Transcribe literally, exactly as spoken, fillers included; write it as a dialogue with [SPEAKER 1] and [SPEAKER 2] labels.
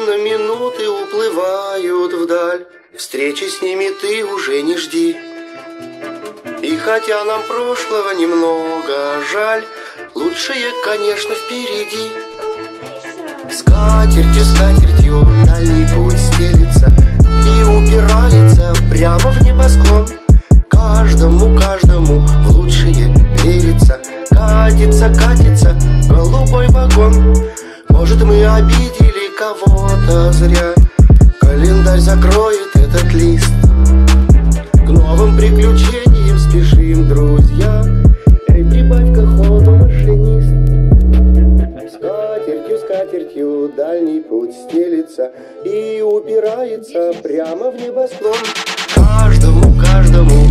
[SPEAKER 1] Словно минуты уплывают вдаль, встречи с ними ты уже не жди. И хотя нам прошлого немного жаль, лучшее, конечно, впереди. Скатертью, скатертью дальний путь стелится и упирается прямо в небосклон. Каждому, каждому в лучшее верится. Катится, катится голубой вагон. Может, мы обидели кого-то зря. Календарь закроет этот лист. К новым приключениям спешим, друзья. Эй, прибавь-ка ходу, машинист. Скатертью, скатертью дальний путь стелится и упирается прямо в небосклон. Каждому, каждому